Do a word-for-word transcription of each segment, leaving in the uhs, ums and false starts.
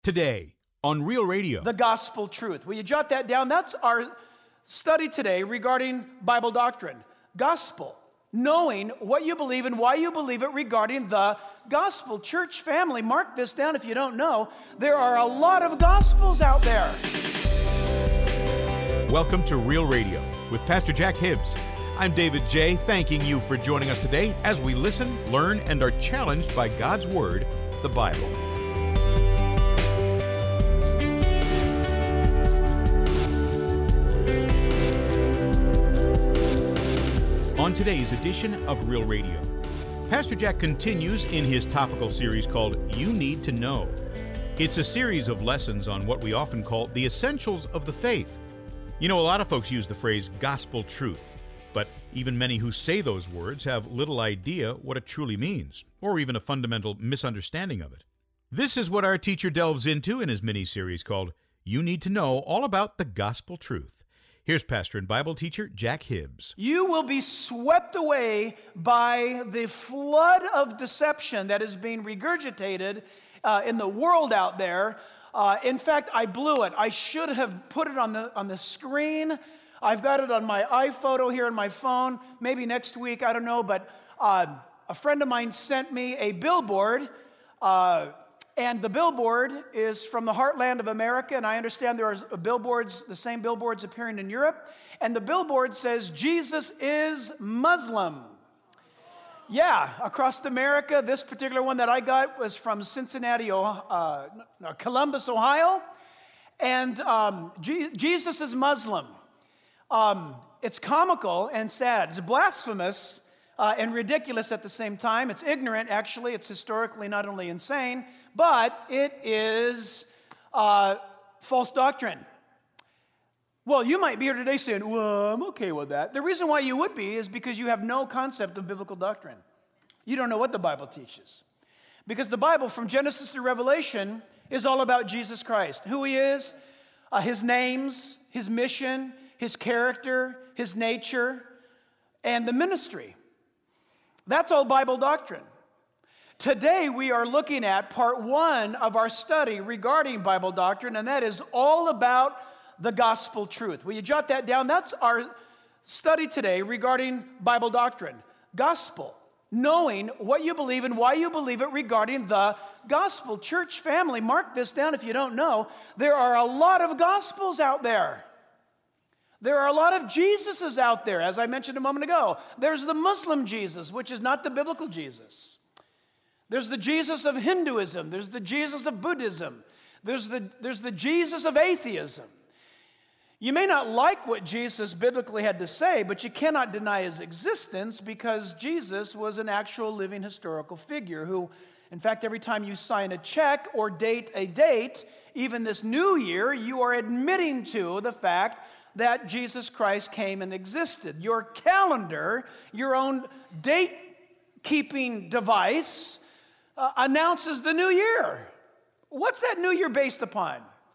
Today on Real Radio. The gospel truth. Will you jot that down? That's our study today regarding Bible doctrine. Gospel. Knowing what you believe and why you believe it regarding the gospel. Church family, mark this down if you don't know. There are a lot of gospels out there. Welcome to Real Radio with Pastor Jack Hibbs. I'm David J., thanking you for joining us today as we listen, learn, and are challenged by God's Word, the Bible. On today's edition of Real Radio, Pastor Jack continues in his topical series called You Need to Know. It's a series of lessons on what we often call the essentials of the faith. You know, a lot of folks use the phrase gospel truth, but even many who say those words have little idea what it truly means, or even a fundamental misunderstanding of it. This is what our teacher delves into in his mini-series called You Need to Know, all about the gospel truth. Here's pastor and Bible teacher Jack Hibbs. You will be swept away by the flood of deception that is being regurgitated uh, in the world out there. Uh, in fact, I blew it. I should have put it on the on the screen. I've got it on my iPhoto here on my phone. Maybe next week, I don't know. But uh, a friend of mine sent me a billboard. Uh, And the billboard is from the heartland of America, and I understand there are billboards, the same billboards appearing in Europe. And the billboard says, Jesus is Muslim. Yeah, across America, this particular one that I got was from Cincinnati, uh, no, Columbus, Ohio. And um, G- Jesus is Muslim. Um, it's comical and sad. It's blasphemous uh, and ridiculous at the same time. It's ignorant, actually. It's historically not only insane, but it is uh, false doctrine. Well, you might be here today saying, well, I'm okay with that. The reason why you would be is because you have no concept of biblical doctrine. You don't know what the Bible teaches. Because the Bible, from Genesis to Revelation, is all about Jesus Christ, who he is, uh, his names, his mission, his character, his nature, and the ministry. That's all Bible doctrine. Today, we are looking at part one of our study regarding Bible doctrine, and that is all about the gospel truth. Will you jot that down? That's our study today regarding Bible doctrine. Gospel. Knowing what you believe and why you believe it regarding the gospel. Church family, mark this down if you don't know. There are a lot of gospels out there. There are a lot of Jesuses out there, as I mentioned a moment ago. There's the Muslim Jesus, which is not the biblical Jesus. There's the Jesus of Hinduism. There's the Jesus of Buddhism. There's the, there's the Jesus of atheism. You may not like what Jesus biblically had to say, but you cannot deny his existence because Jesus was an actual living historical figure who, in fact, every time you sign a check or date a date, even this new year, you are admitting to the fact that Jesus Christ came and existed. Your calendar, your own date-keeping device, Uh, announces the new year. What's that new year based upon?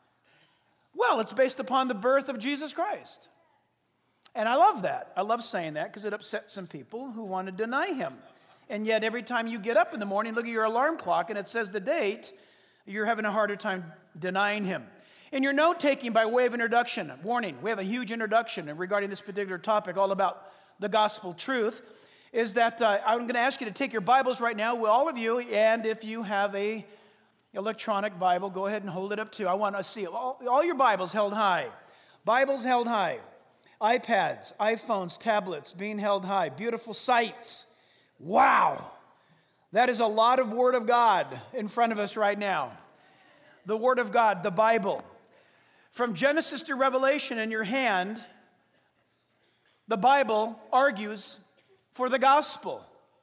Well, it's based upon the birth of Jesus Christ. And I love that. I love saying that because it upsets some people who want to deny him. And yet every time you get up in the morning, look at your alarm clock and it says the date, you're having a harder time denying him. In your note-taking by way of introduction, warning, we have a huge introduction regarding this particular topic all about the gospel truth. Is that uh, I'm going to ask you to take your Bibles right now, well, all of you, and if you have a electronic Bible, go ahead and hold it up too. I want to see all, all your Bibles held high. Bibles held high. iPads, iPhones, tablets being held high. Beautiful sight. Wow. That is a lot of Word of God in front of us right now. The Word of God, the Bible. From Genesis to Revelation in your hand, the Bible argues for the gospel.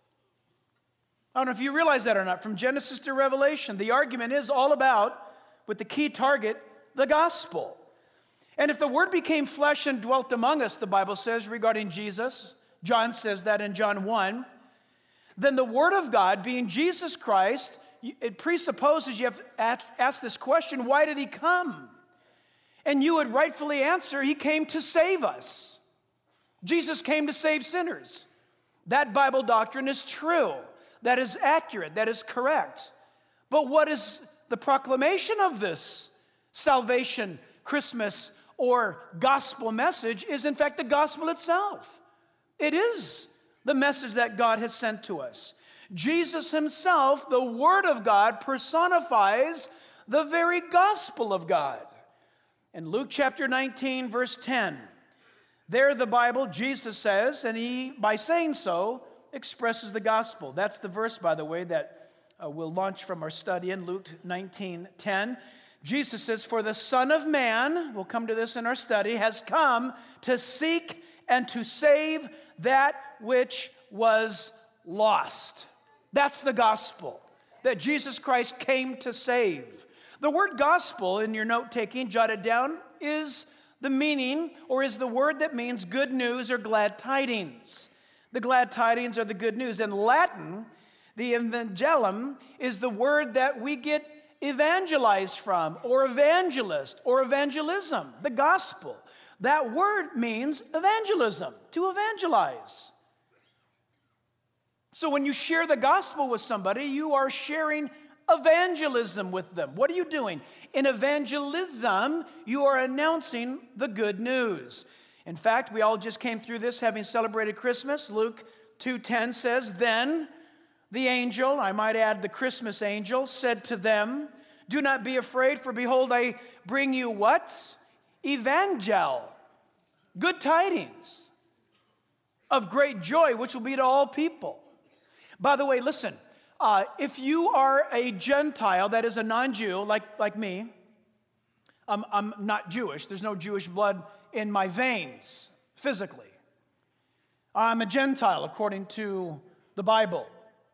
I don't know if you realize that or not. From Genesis to Revelation, the argument is all about, with the key target, the gospel. And if the Word became flesh and dwelt among us, the Bible says regarding Jesus, John says that in John one, then the Word of God, being Jesus Christ, it presupposes you have asked this question, why did he come? And you would rightfully answer, he came to save us. Jesus came to save sinners. That Bible doctrine is true. That is accurate. That is correct. But what is the proclamation of this salvation, Christmas, or gospel message is in fact the gospel itself. It is the message that God has sent to us. Jesus himself, the Word of God, personifies the very gospel of God. In Luke chapter nineteen, verse ten, there the Bible, Jesus says, and he, by saying so, expresses the gospel. That's the verse, by the way, that uh, we'll launch from our study in Luke nineteen ten. Jesus says, "For the Son of Man," we'll come to this in our study, "has come to seek and to save that which was lost." That's the gospel, that Jesus Christ came to save. The word gospel, in your note-taking, jot it down, is the meaning, or is the word that means good news or glad tidings. The glad tidings are the good news. In Latin, the evangelium is the word that we get evangelized from, or evangelist, or evangelism, the gospel. That word means evangelism, to evangelize. So when you share the gospel with somebody, you are sharing evangelism with them. What are you doing? In evangelism, you are announcing the good news. In fact, we all just came through this having celebrated Christmas. Luke two ten says, "Then the angel," I might add the Christmas angel, "said to them, 'Do not be afraid, for behold, I bring you' what? Evangel, good tidings of great joy, which will be to all people." By the way, listen, uh, if you are a Gentile, that is a non-Jew, like, like me, I'm, I'm not Jewish. There's no Jewish blood in my veins, physically. I'm a Gentile, according to the Bible.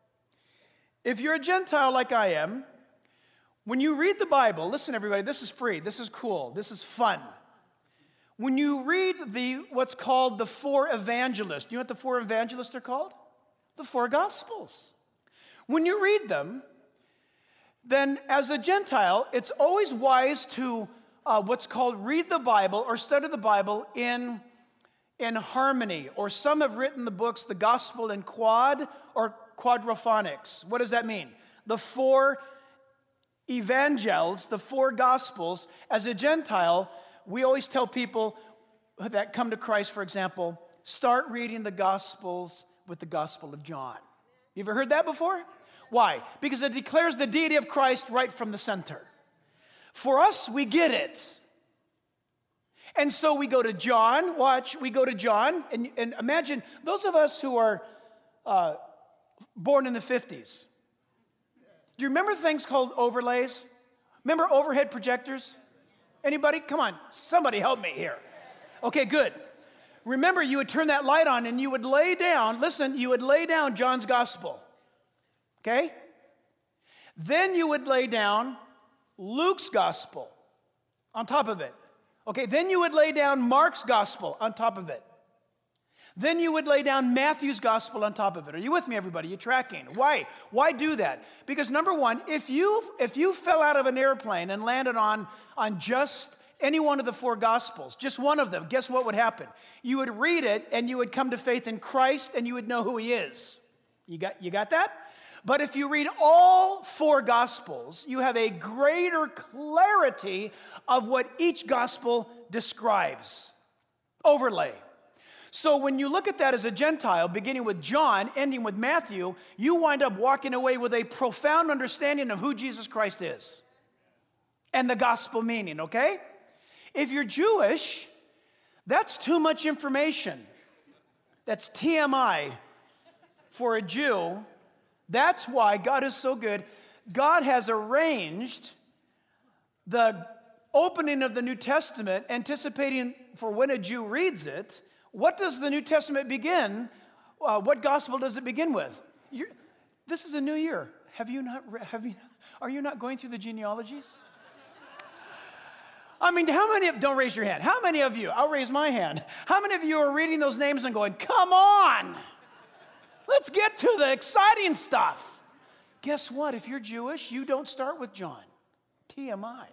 If you're a Gentile like I am, when you read the Bible, listen everybody, this is free, this is cool, this is fun. When you read the what's called the four evangelists, you know what the four evangelists are called? The four Gospels. When you read them, then as a Gentile, it's always wise to uh, what's called read the Bible or study the Bible in, in harmony. Or some have written the books, the Gospel in quad or quadraphonics. What does that mean? The four evangels, the four Gospels. As a Gentile, we always tell people that come to Christ, for example, start reading the Gospels with the Gospel of John. You ever heard that before? Why? Because it declares the deity of Christ right from the center. For us, we get it. And so we go to John, watch, we go to John, and, and imagine those of us who are uh, born in the fifties. Do you remember things called overlays? Remember overhead projectors? Anybody? Come on, somebody help me here. Okay, good. Remember, you would turn that light on and you would lay down, listen, you would lay down John's Gospel. Okay? Then you would lay down Luke's Gospel on top of it. Okay, then you would lay down Mark's Gospel on top of it. Then you would lay down Matthew's Gospel on top of it. Are you with me, everybody? You tracking? Why? Why do that? Because number one, if you if you fell out of an airplane and landed on, on just any one of the four Gospels, just one of them, guess what would happen? You would read it and you would come to faith in Christ and you would know who he is. You got, you got that? But if you read all four Gospels, you have a greater clarity of what each Gospel describes. Overlay. So when you look at that as a Gentile, beginning with John, ending with Matthew, you wind up walking away with a profound understanding of who Jesus Christ is and the gospel meaning, okay? If you're Jewish, that's too much information. That's T M I for a Jew. That's why God is so good. God has arranged the opening of the New Testament, anticipating for when a Jew reads it. What does the New Testament begin? Uh, what gospel does it begin with? You're, this is a new year. Have you not? Have you? Are you not going through the genealogies? I mean, how many of, don't raise your hand. How many of you, I'll raise my hand. How many of you are reading those names and going, come on, let's get to the exciting stuff. Guess what? If you're Jewish, you don't start with John. T M I.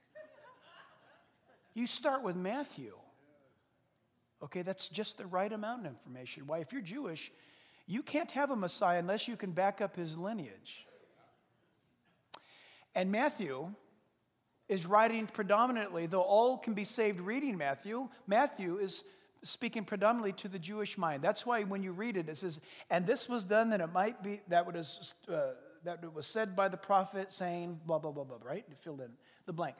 You start with Matthew. Okay, that's just the right amount of information. Why, if you're Jewish, you can't have a Messiah unless you can back up his lineage. And Matthew is writing predominantly, though all can be saved reading Matthew, Matthew is speaking predominantly to the Jewish mind. That's why when you read it, it says, and this was done that it might be, that was, uh, that it was said by the prophet saying, blah, blah, blah, blah, right? You filled in the blank.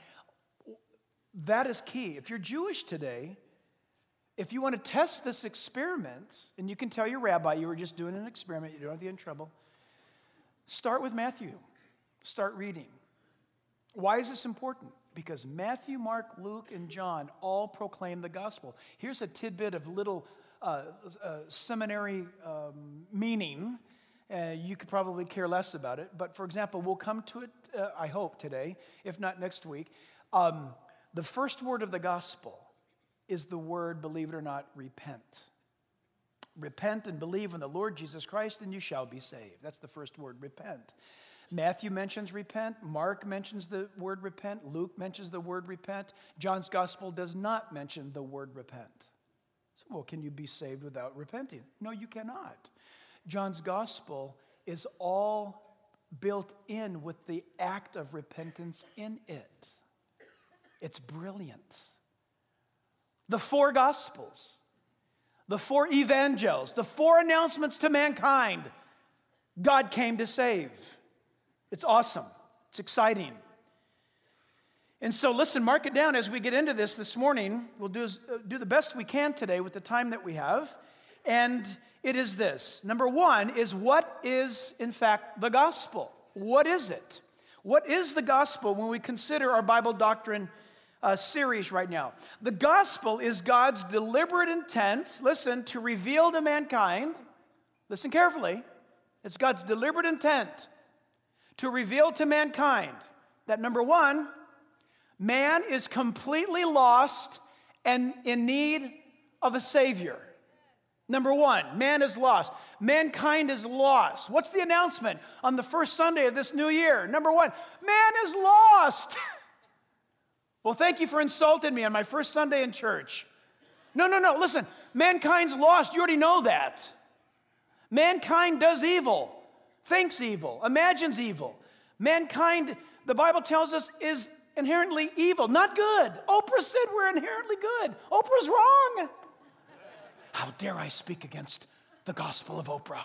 That is key. If you're Jewish today, if you want to test this experiment, and you can tell your rabbi you were just doing an experiment, you don't have to get in trouble, start with Matthew. Start reading. Why is this important? Because Matthew, Mark, Luke, and John all proclaim the gospel. Here's a tidbit of little uh, uh, seminary um, meaning. Uh, you could probably care less about it. But for example, we'll come to it, uh, I hope, today, if not next week. Um, the first word of the gospel is the word, believe it or not, repent. Repent and believe in the Lord Jesus Christ, and you shall be saved. That's the first word, repent. Matthew mentions repent. Mark mentions the word repent. Luke mentions the word repent. John's gospel does not mention the word repent. So, well, can you be saved without repenting? No, you cannot. John's gospel is all built in with the act of repentance in it. It's brilliant. The four gospels, the four evangels, the four announcements to mankind, God came to save. It's awesome. It's exciting. And so listen, mark it down as we get into this this morning. We'll do, do the best we can today with the time that we have. And it is this. Number one is, what is, in fact, the gospel? What is it? What is the gospel when we consider our Bible doctrine uh, series right now? The gospel is God's deliberate intent, listen, to reveal to mankind, listen carefully, it's God's deliberate intent to reveal to mankind that, number one, man is completely lost and in need of a Savior. Number one, man is lost. Mankind is lost. What's the announcement on the first Sunday of this new year? Number one, man is lost. Well, thank you for insulting me on my first Sunday in church. No, no, no, listen, mankind's lost. You already know that. Mankind does evil. Thinks evil, imagines evil. Mankind, the Bible tells us, is inherently evil, not good. Oprah said we're inherently good. Oprah's wrong. How dare I speak against the gospel of Oprah?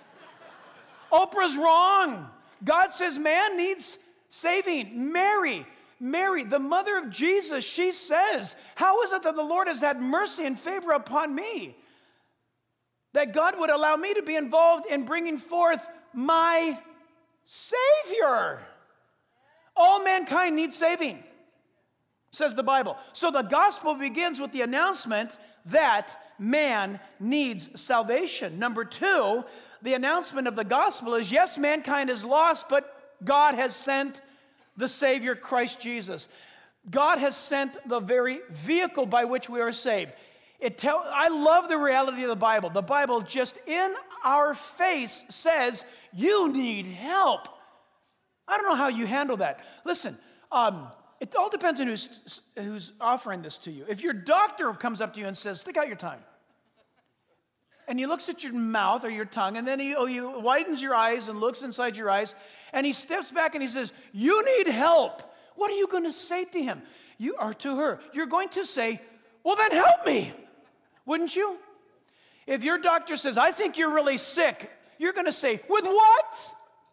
Oprah's wrong. God says man needs saving. Mary, Mary, the mother of Jesus, she says, how is it that the Lord has had mercy and favor upon me? That God would allow me to be involved in bringing forth my Savior. All mankind needs saving, says the Bible. So the gospel begins with the announcement that man needs salvation. Number two, the announcement of the gospel is, yes, mankind is lost, but God has sent the Savior, Christ Jesus. God has sent the very vehicle by which we are saved. It tell, I love the reality of the Bible. The Bible just in our face says, you need help. I don't know how you handle that. Listen, um, it all depends on who's, who's offering this to you. If your doctor comes up to you and says, stick out your tongue, and he looks at your mouth or your tongue, and then he, oh, he widens your eyes and looks inside your eyes, and he steps back and he says, you need help. What are you going to say to him? You are to her. You're going to say, well, then help me. Wouldn't you? If your doctor says, I think you're really sick, you're going to say, with what?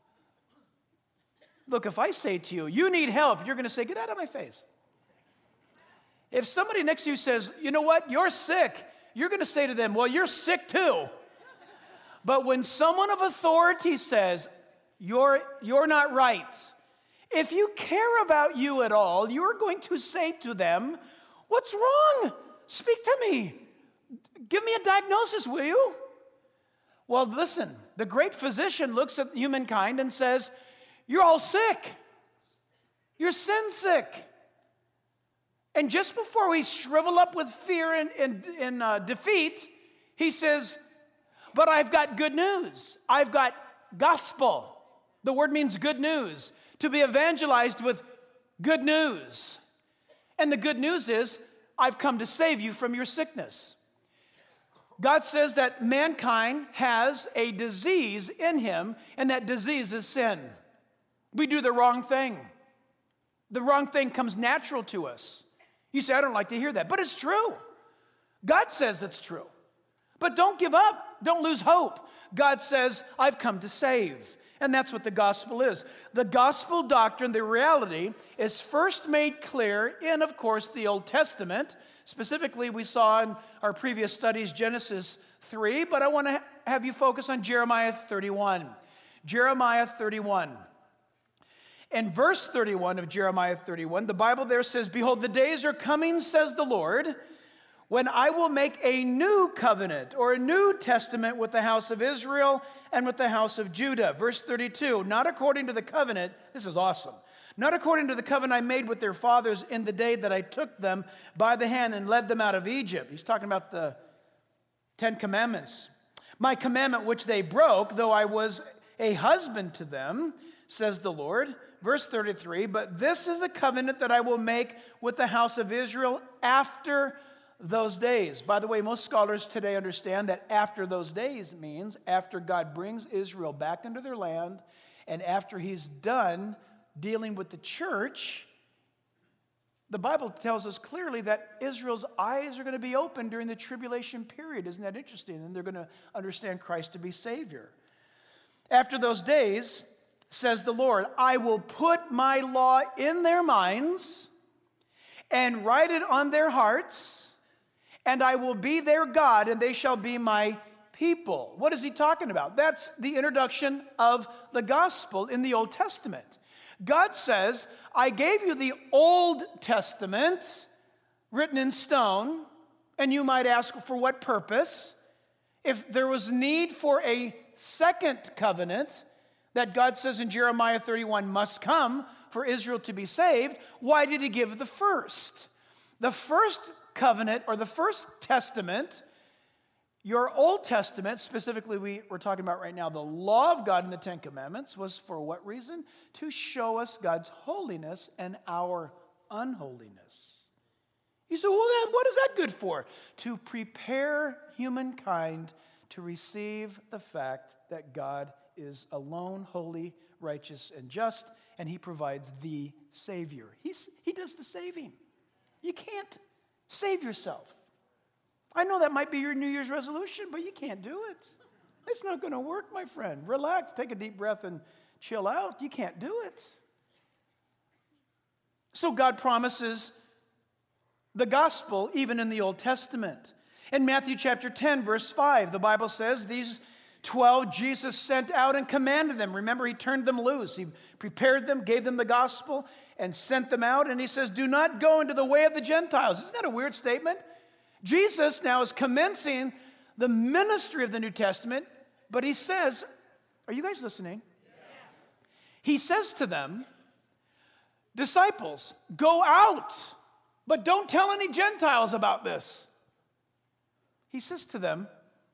Look, if I say to you, you need help, you're going to say, get out of my face. If somebody next to you says, you know what, you're sick, you're going to say to them, well, you're sick too. But when someone of authority says, you're, you're not right, if you care about you at all, you're going to say to them, what's wrong? Speak to me. Give me a diagnosis, will you? Well, listen, the great physician looks at humankind and says, you're all sick. You're sin sick. And just before we shrivel up with fear and, and, and uh, defeat, he says, but I've got good news. I've got gospel. The word means good news. To be evangelized with good news. And the good news is, I've come to save you from your sickness. God says that mankind has a disease in him, and that disease is sin. We do the wrong thing. The wrong thing comes natural to us. You say, I don't like to hear that, but it's true. God says it's true. But don't give up. Don't lose hope. God says, I've come to save. And that's what the gospel is. The gospel doctrine, the reality, is first made clear in, of course, the Old Testament. Specifically, we saw in our previous studies Genesis three, but I want to have you focus on Jeremiah thirty-one. Jeremiah thirty-one. In verse thirty-one of Jeremiah thirty-one, the Bible there says, Behold, the days are coming, says the Lord, when I will make a new covenant or a new testament with the house of Israel and with the house of Judah. Verse thirty-two, not according to the covenant, this is awesome, not according to the covenant I made with their fathers in the day that I took them by the hand and led them out of Egypt. He's talking about the Ten Commandments. My commandment which they broke, though I was a husband to them, says the Lord. Verse thirty-three, but this is the covenant that I will make with the house of Israel after those days. By the way, most scholars today understand that after those days means after God brings Israel back into their land and after he's done dealing with the church. The Bible tells us clearly that Israel's eyes are going to be open during the tribulation period. Isn't that interesting? And they're going to understand Christ to be Savior. After those days, says the Lord, I will put my law in their minds and write it on their hearts, and I will be their God, and they shall be my people. What is he talking about? That's the introduction of the gospel in the Old Testament. God says, I gave you the Old Testament written in stone, and you might ask, for what purpose? If there was need for a second covenant that God says in Jeremiah thirty-one must come for Israel to be saved, why did he give the first? The first covenant, or the first testament, your Old Testament, specifically we, we're talking about right now, the law of God in the Ten Commandments, was for what reason? To show us God's holiness and our unholiness. You say, well, that, what is that good for? To prepare humankind to receive the fact that God is alone, holy, righteous, and just, and he provides the Savior. He's, he does the saving. You can't save yourself. I know that might be your New Year's resolution, but you can't do it. It's not going to work, my friend. Relax, take a deep breath, and chill out. You can't do it. So God promises the gospel even in the Old Testament. In Matthew chapter ten, verse five, the Bible says, these twelve Jesus sent out and commanded them. Remember, he turned them loose. He prepared them, gave them the gospel, and sent them out. And he says, do not go into the way of the Gentiles. Isn't that a weird statement? Jesus now is commencing the ministry of the New Testament, but he says, are you guys listening? Yes. He says to them, disciples, go out, but don't tell any Gentiles about this. He says to them,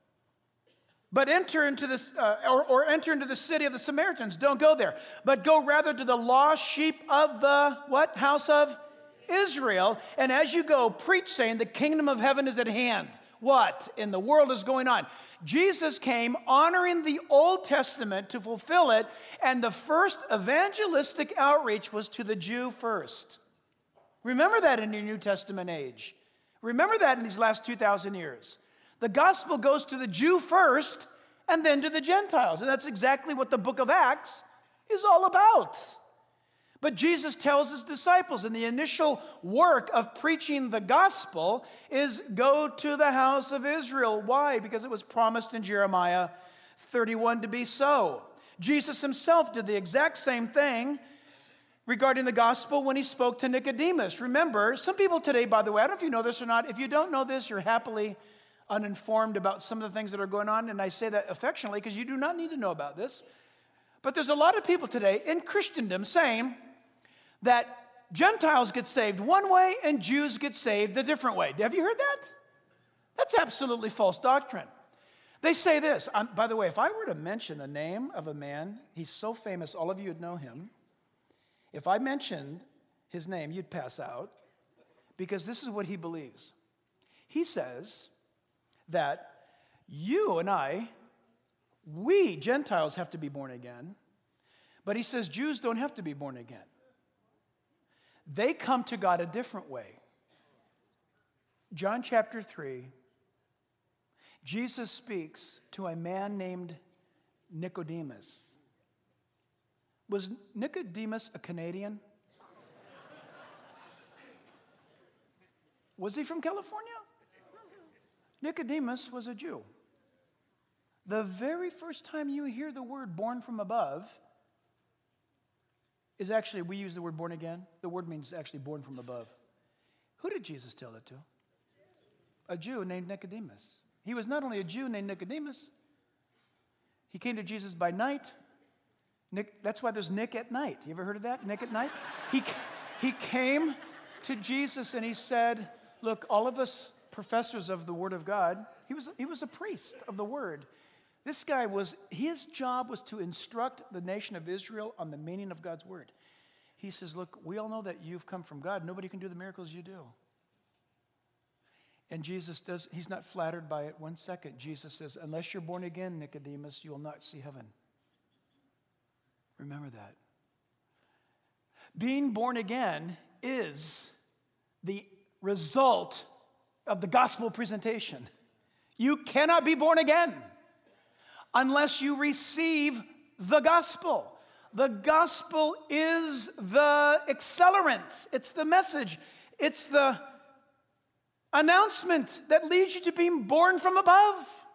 but enter into this, uh, or, or enter into the city of the Samaritans. Don't go there, but go rather to the lost sheep of the, what? House of Israel. And as you go, preach, saying, the kingdom of heaven is at hand. What in the world is going on? Jesus came honoring the Old Testament to fulfill it, and the first evangelistic outreach was to the Jew first. Remember that in your New Testament age. Remember that in these last two thousand years. The gospel goes to the Jew first and then to the Gentiles. And that's exactly what the book of Acts is all about. But Jesus tells his disciples in the initial work of preaching the gospel is go to the house of Israel. Why? Because it was promised in Jeremiah thirty-one to be so. Jesus himself did the exact same thing regarding the gospel when he spoke to Nicodemus. Remember, some people today, by the way, I don't know if you know this or not. If you don't know this, you're happily uninformed about some of the things that are going on. And I say that affectionately because you do not need to know about this. But there's a lot of people today in Christendom saying that Gentiles get saved one way and Jews get saved a different way. Have you heard that? That's absolutely false doctrine. They say this. Um, by the way, if I were to mention a name of a man, he's so famous, all of you would know him. If I mentioned his name, you'd pass out because this is what he believes. He says that you and I, we Gentiles have to be born again, but he says Jews don't have to be born again. They come to God a different way. John chapter three, Jesus speaks to a man named Nicodemus. Was Nicodemus a Canadian? Was he from California? Nicodemus was a Jew. The very first time you hear the word born from above is actually, we use the word born again. The word means actually born from above. Who did Jesus tell it to? A Jew named Nicodemus. He was not only a Jew named Nicodemus, he came to Jesus by night. Nick, that's why there's Nick at night. You ever heard of that? Nick at night? He, he came to Jesus and he said, look, all of us professors of the Word of God, he was, he was a priest of the Word. This guy was, his job was to instruct the nation of Israel on the meaning of God's Word. He says, look, we all know that you've come from God. Nobody can do the miracles you do. And Jesus does, he's not flattered by it one second. Jesus says, unless you're born again, Nicodemus, you will not see heaven. Remember that. Being born again is the result of the gospel presentation. You cannot be born again unless you receive the gospel. The gospel is the accelerant. It's the message. It's the announcement that leads you to being born from above.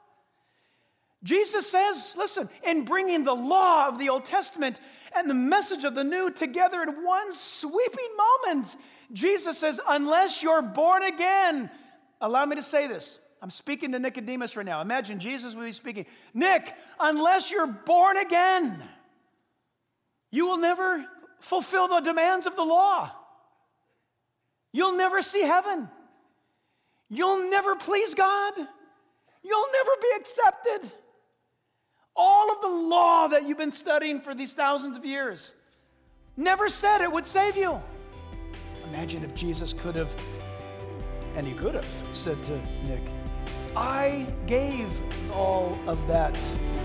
Jesus says, listen, in bringing the law of the Old Testament and the message of the New together in one sweeping moment, Jesus says, unless you're born again, allow me to say this. I'm speaking to Nicodemus right now. Imagine Jesus will be speaking. Nick, unless you're born again, you will never fulfill the demands of the law. You'll never see heaven. You'll never please God. You'll never be accepted. All of the law that you've been studying for these thousands of years never said it would save you. Imagine if Jesus could have, and he could have, said to Nick, I gave all of that.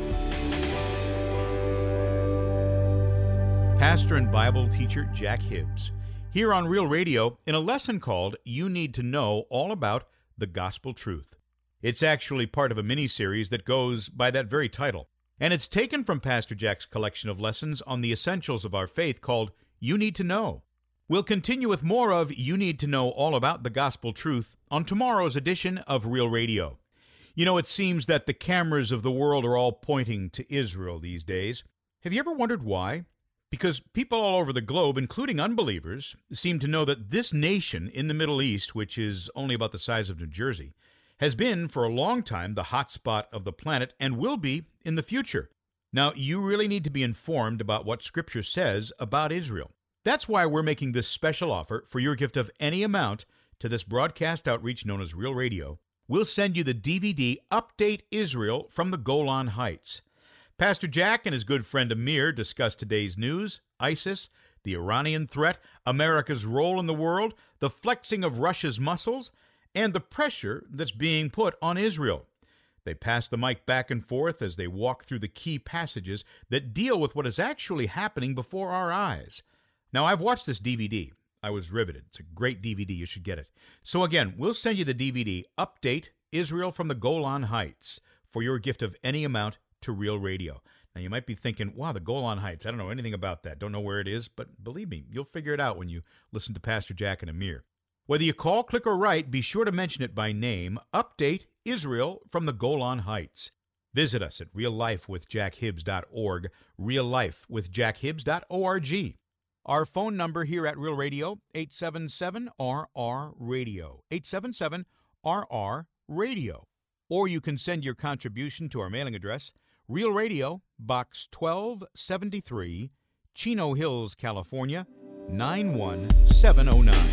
Pastor and Bible teacher Jack Hibbs, here on Real Radio in a lesson called You Need to Know All About the Gospel Truth. It's actually part of a mini-series that goes by that very title, and it's taken from Pastor Jack's collection of lessons on the essentials of our faith called You Need to Know. We'll continue with more of You Need to Know All About the Gospel Truth on tomorrow's edition of Real Radio. You know, it seems that the cameras of the world are all pointing to Israel these days. Have you ever wondered why? Because people all over the globe, including unbelievers, seem to know that this nation in the Middle East, which is only about the size of New Jersey, has been for a long time the hot spot of the planet and will be in the future. Now, you really need to be informed about what Scripture says about Israel. That's why we're making this special offer for your gift of any amount to this broadcast outreach known as Real Radio. We'll send you the D V D Update Israel from the Golan Heights. Pastor Jack and his good friend Amir discuss today's news, ISIS, the Iranian threat, America's role in the world, the flexing of Russia's muscles, and the pressure that's being put on Israel. They pass the mic back and forth as they walk through the key passages that deal with what is actually happening before our eyes. Now, I've watched this D V D. I was riveted. It's a great D V D. You should get it. So again, we'll send you the D V D, Update Israel from the Golan Heights, for your gift of any amount to Real Radio. Now, you might be thinking, wow, the Golan Heights, I don't know anything about that. Don't know where it is, but believe me, you'll figure it out when you listen to Pastor Jack and Amir. Whether you call, click, or write, be sure to mention it by name, Update Israel from the Golan Heights. Visit us at real life with jack hibbs dot org, real life with jack hibbs dot org. Our phone number here at Real Radio, eight seven seven R R radio, eight seven seven R R radio. Or you can send your contribution to our mailing address, Real Radio, Box twelve seventy-three, Chino Hills, California, nine one seven oh nine.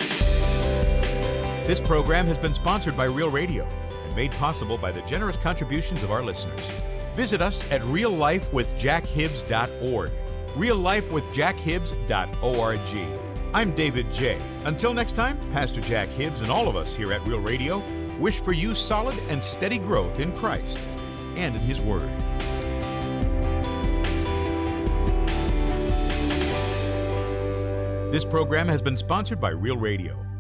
This program has been sponsored by Real Radio and made possible by the generous contributions of our listeners. Visit us at real life with jack hibbs dot org, real life with jack hibbs dot org. I'm David J. Until next time, Pastor Jack Hibbs and all of us here at Real Radio wish for you solid and steady growth in Christ and in His Word. This program has been sponsored by Real Radio.